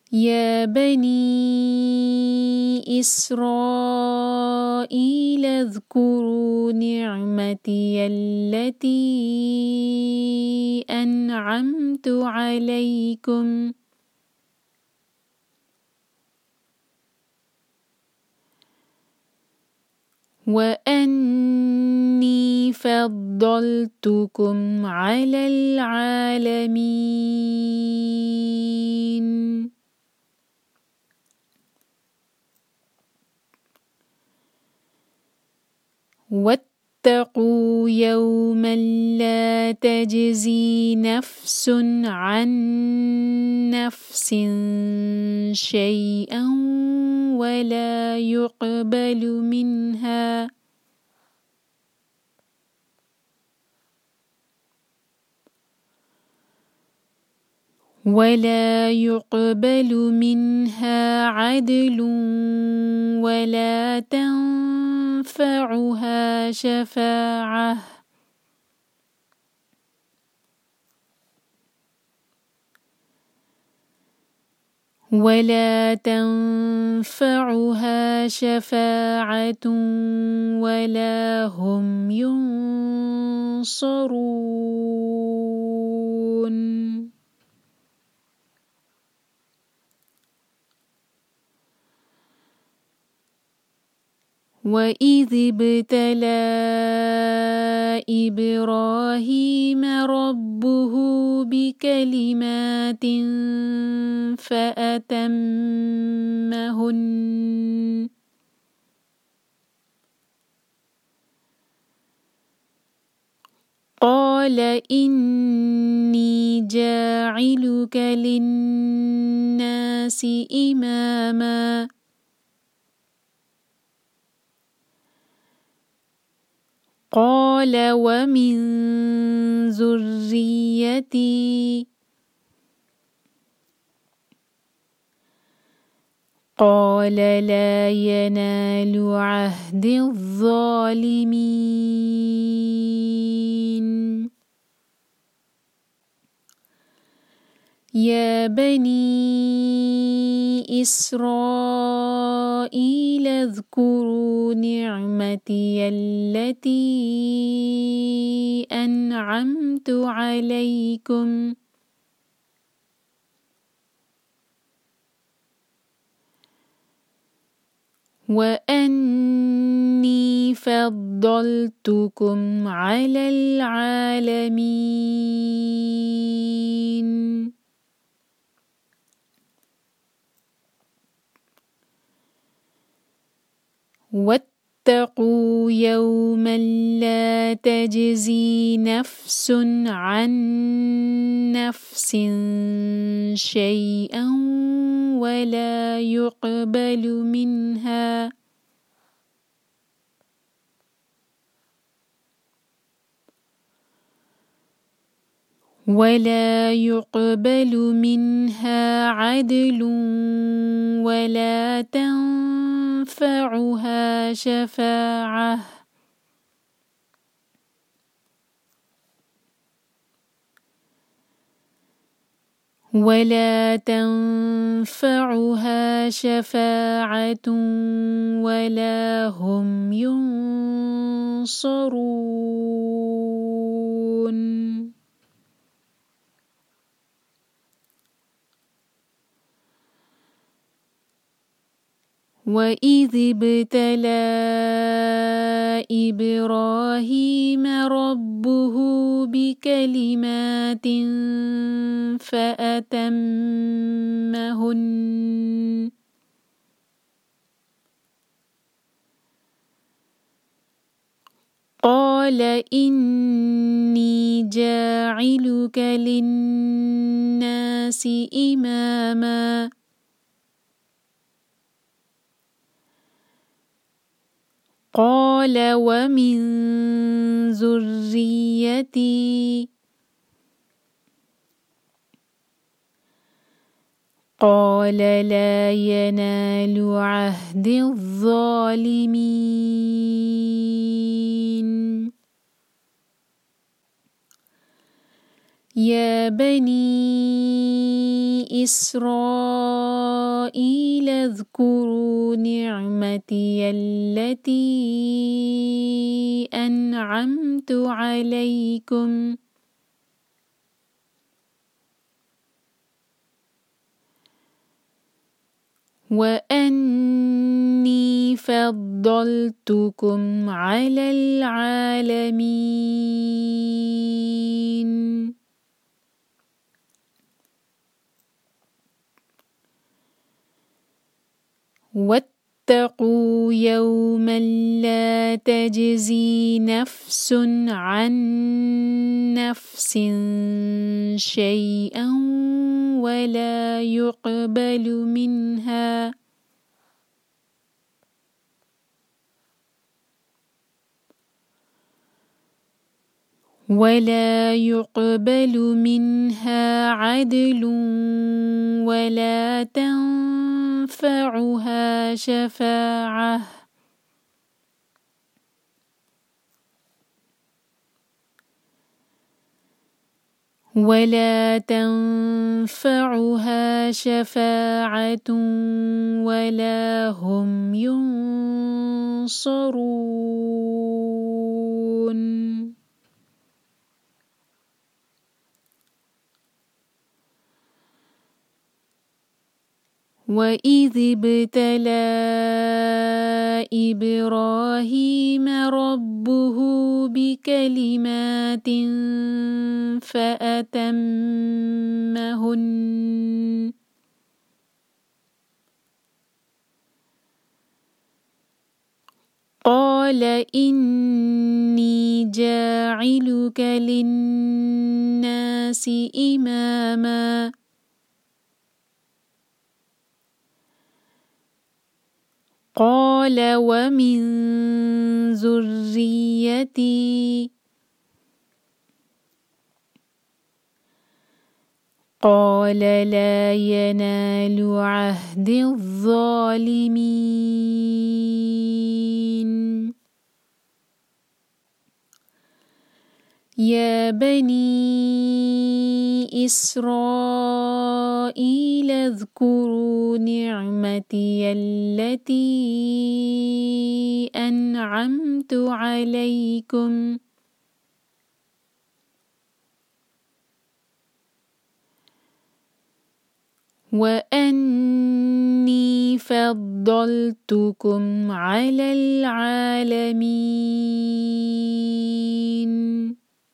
يا بني إسرائيل اذكروا نعمتي التي أنعمت عليكم وأني فضلتكم على العالمين واتقوا يوما لا تجزي نفس عن نفس شيئا ولا يقبل منها عدل ولا تنفعها شفاعة ولا هم ينصرون وإذ ابتلى إبراهيم ربه بكلمات فأتمهن قال إني جاعلك للناس إماما قال ومن ذريتي قال لا ينال عهد الظالمين يا بني إسرائيل اذكروا نعمتي التي أنعمت عليكم وأني فضلتكم على العالمين واتقوا يوما لا تجزي نفس عن نفس شيئا ولا يقبل منها عدل ولا تنفعها شفاعة ولا هم ينصرون وإذ ابتلى إبراهيم ربه بكلمات فأتمهن قال إني جاعلك للناس إماما قال ومن ذريتي قال لا ينال عهد الظالمين يا بني إسرائيل إسرائيل اذكروا نعمتي التي أنعمت عليكم وأني فضلتكم على العالمين واتقوا يوما لا تجزي نفس عن نفس شيئا ولا يقبل منها عدل ولا تنفعها شفاعة ولا هم ينصرون وإذ ابتلى إبراهيم ربه بكلمات فأتمهن قال إني جاعلك للناس إماما قال ومن ذريتي قال لا ينال عهد الظالمين يا بني إسرائيل اذكروا نعمتي التي أنعمت عليكم وأني فضلتكم على العالمين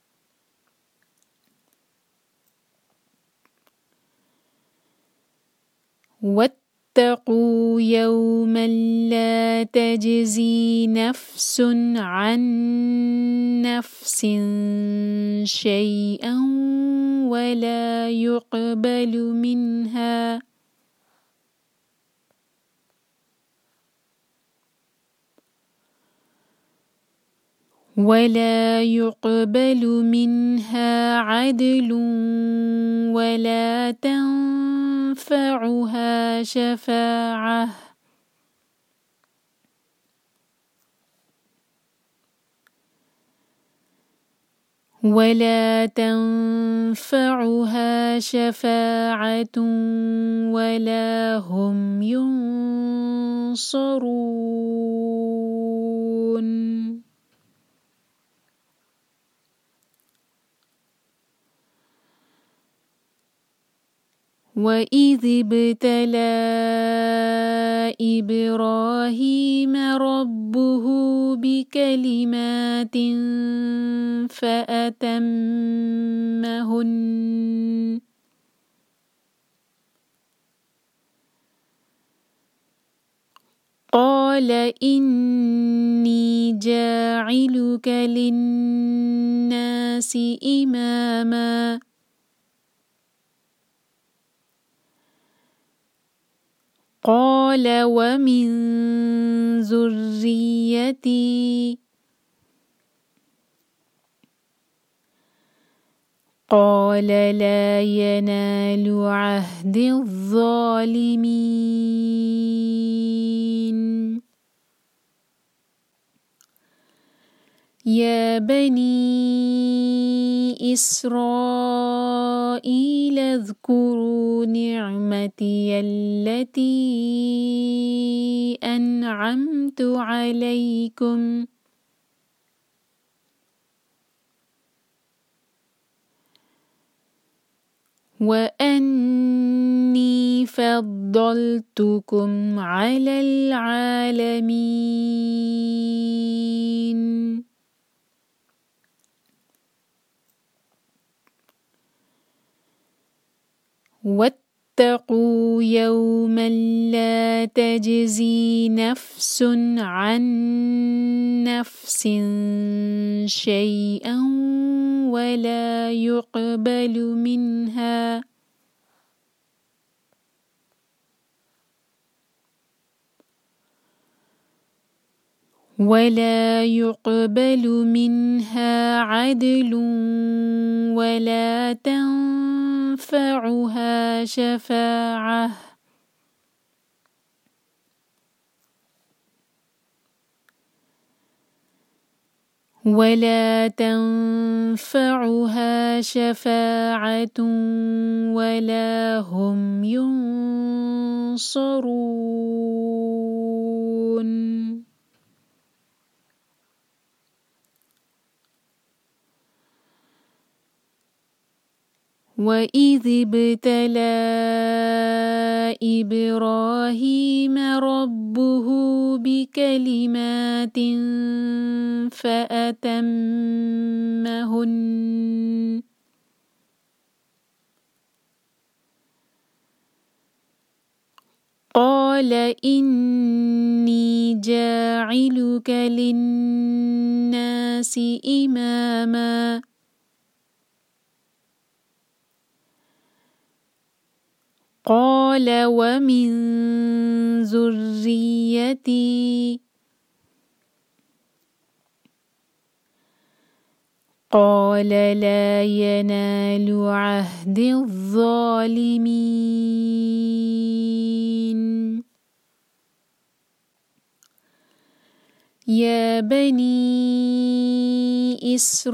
واتقوا يوما لا تجزي نفس عن نفس شيئا ولا يقبل منها عدل ولا تنفعها شفاعة ولا هم ينصرون وإذ ابتلى إبراهيم ربه بكلمات فأتمهن قال إني جاعلك للناس إماما قال ومن ذريتي قال لا ينال عهد الظالمين يا بني إسرائيل اذكروا نعمتي التي التي أنعمت عليكم وأني فضلتكم على العالمين واتقوا يوما لا تجزي نفس عن نفس شيئا ولا يقبل منها عدل ولا تنفعها شفاعة ولا هم ينصرون وإذ ابتلى إبراهيم ربه بكلمات فأتمهن قال إني جاعلك للناس إماما قال ومن ذريتي قال لا ينال عهد الظالمين يا بني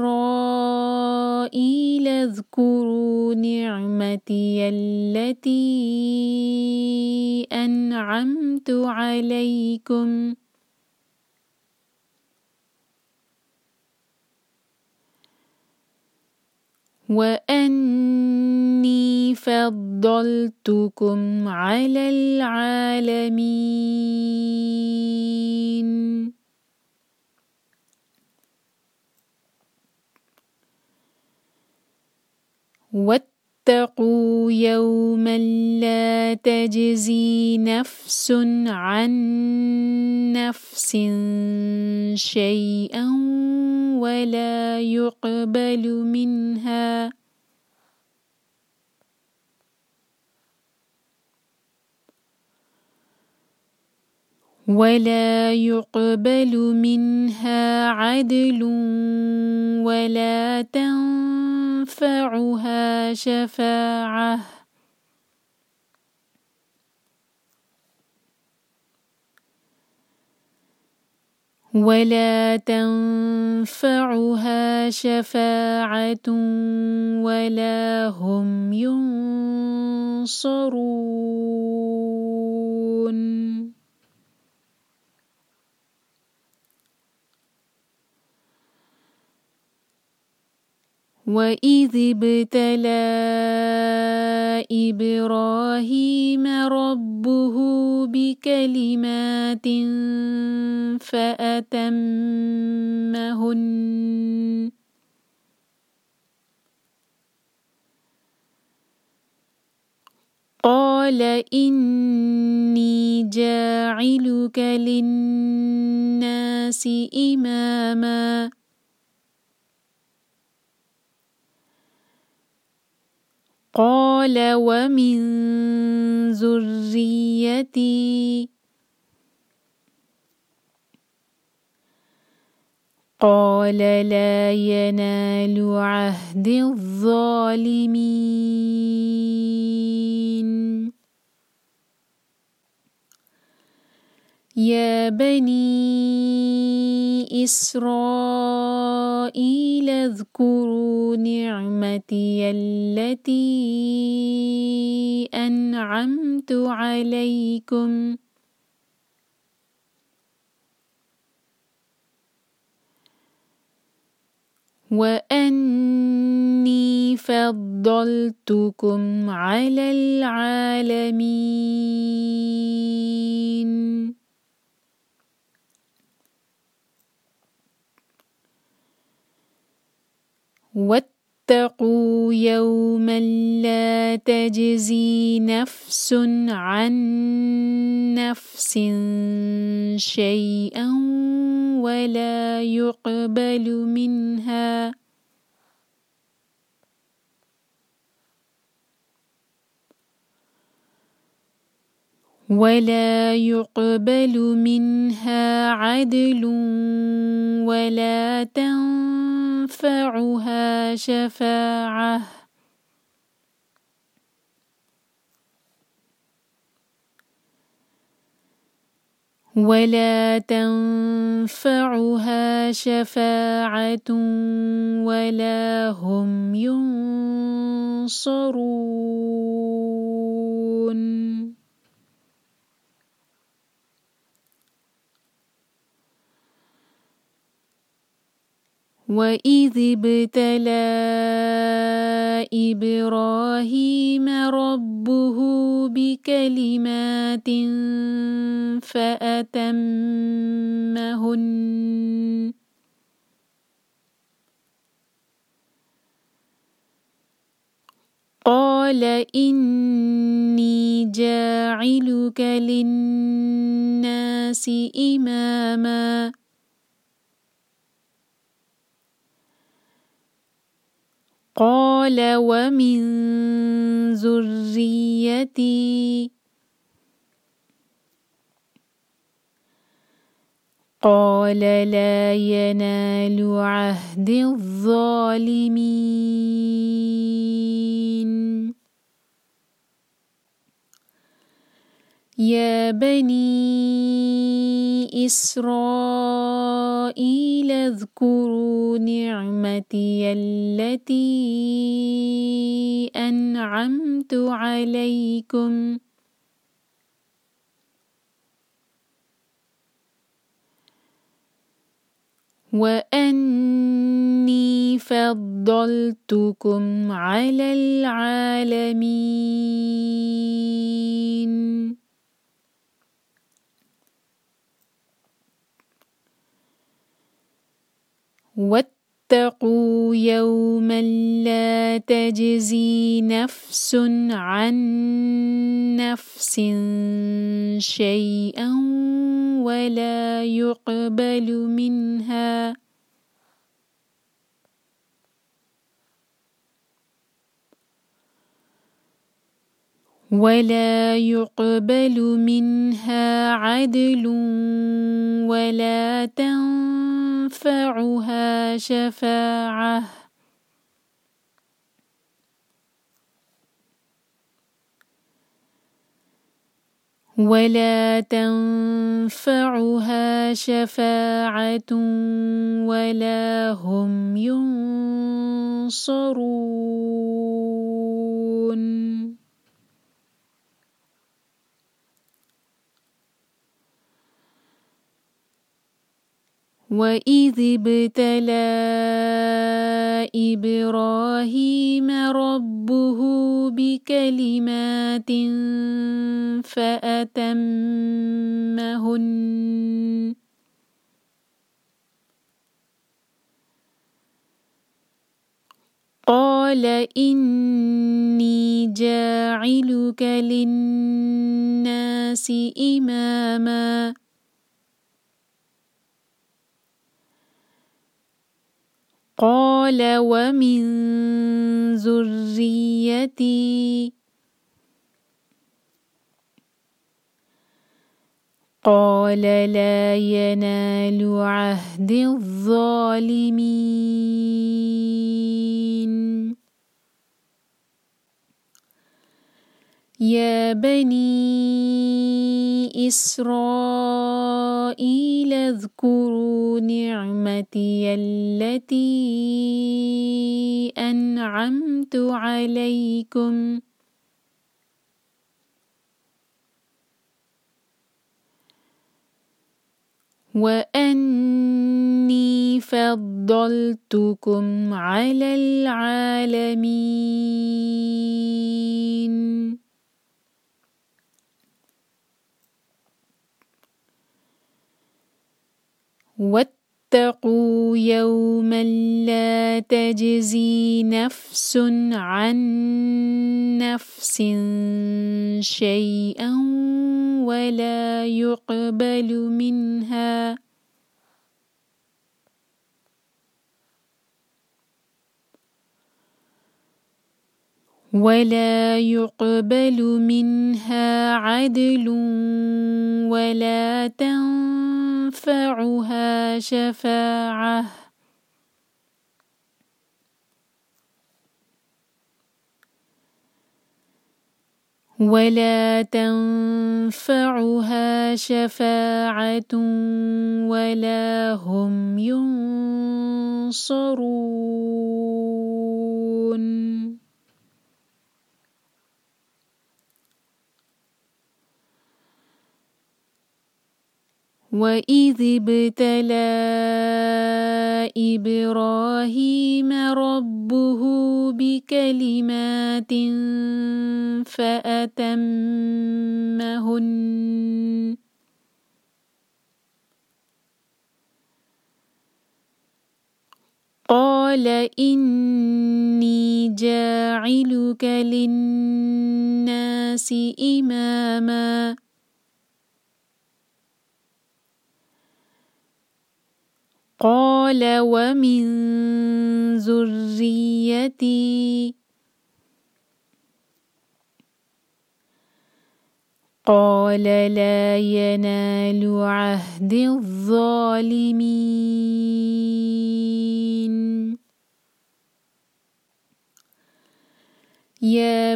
إسرائيل اذكروا نعمتي التي أنعمت عليكم وأني فضلتكم على العالمين واتقوا يوما لا تجزي نفس عن نفس شيئا ولا يقبل منها عدل ولا تنفعها شفاعة ولا هم ينصرون وإذ ابتلى إبراهيم ربه بكلمات فأتمهن قال إني جاعلك للناس إماما قال ومن ذريتي قال لا ينال عهد الظالمين يا بني إسرائيل اذكروا نعمتي التي أنعمت عليكم وأني فضلتكم على العالمين واتقوا يوما لا تجزي نفس عن نفس شيئا ولا يقبل منها عدل ولا تنفعها شفاعة ولا هم ينصرون وإذ ابتلى إبراهيم ربه بكلمات فأتمهن قال إني جاعلك للناس إماما قال ومن ذريتي قال لا ينال عهد الظالمين يا بني إسرائيل اذكروا نعمتي التي أنعمت عليكم وأني فضلتكم على العالمين واتقوا يوما لا تجزي نفس عن نفس شيئا ولا يقبل منها عدل ولا تنفعها شفاعة ولا هم ينصرون وإذ ابتلى إبراهيم ربه بكلمات فأتمهن قال إني جاعلك للناس إماما قال ومن ذريتي قال لا ينال عهد الظالمين يا بني إسرائيل إسرائيل اذكروا نعمتي التي أنعمت عليكم وأني فضلتكم على العالمين واتقوا يوما لا تجزي نفس عن نفس شيئا ولا يقبل منها عدل ولا تنفعها شفاعة ولا هم ينصرون وإذ ابتلى إبراهيم ربه بكلمات فأتمهن قال إني جاعلك للناس إماما قال ومن ذريتي قال لا ينال عهد الظالمين يا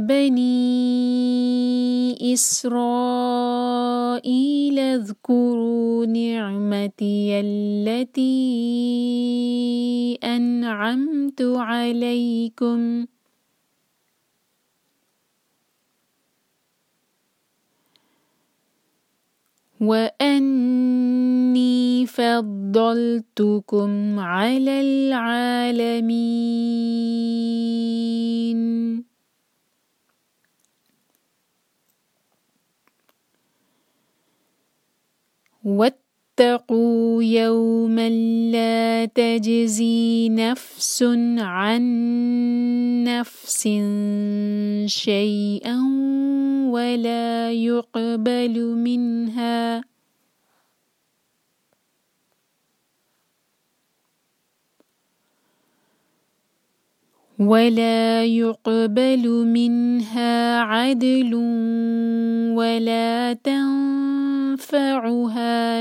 بني إسرائيل اذكروا نعمتي التي أنعمت عليكم وأني فضلتكم على العالمين واتقوا يوما لا تجزي نفس عن نفس شيئا ولا يقبل منها عدل ولا تنفعها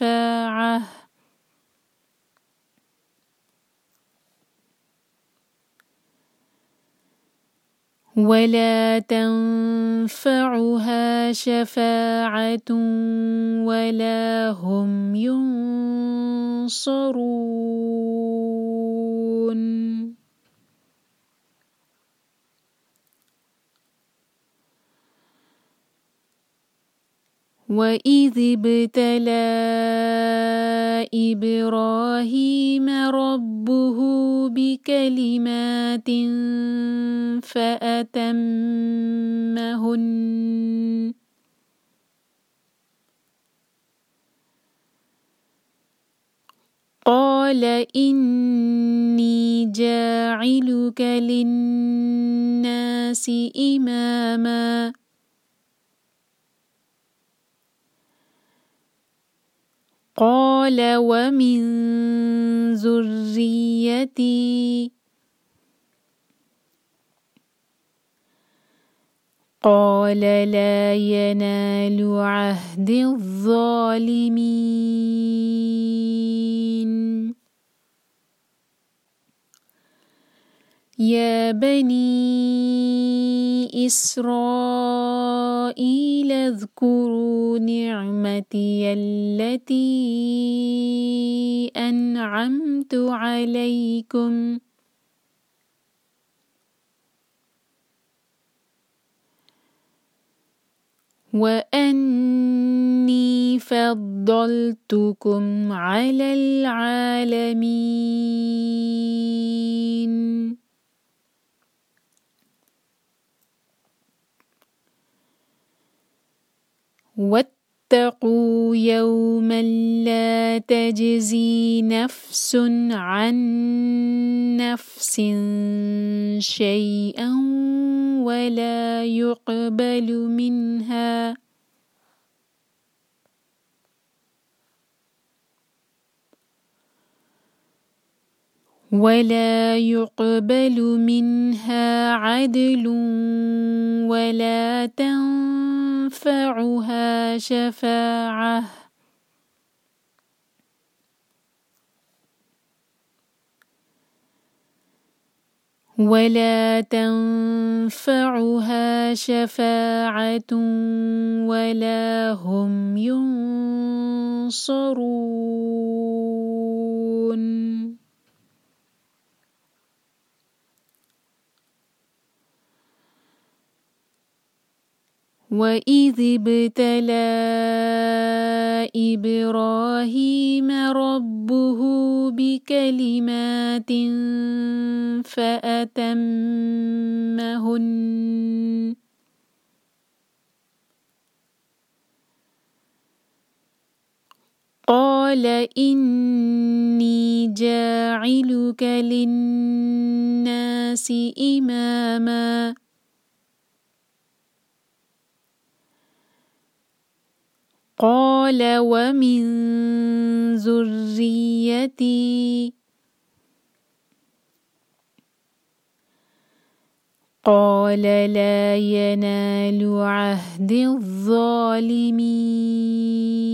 شفاعة ولا هم ينصرون وإذ ابتلى إبراهيم ربه بكلمات فأتمهن قال إني جاعلك للناس إماما قال ومن ذريتي قال لا ينال عهد الظالمين يا بني إسرائيل اذكروا نعمتي التي أنعمت عليكم وأني فضلتكم على العالمين واتقوا يوما لا تجزي نفس عن نفس شيئا ولا يقبل منها عدل ولا تنفعها شفاعة ولا هم ينصرون وإذ ابتلى إبراهيم ربه بكلمات فأتمهن قال إني جاعلك للناس إماما قال ومن ذريتي قال لا ينال عهد الظالمين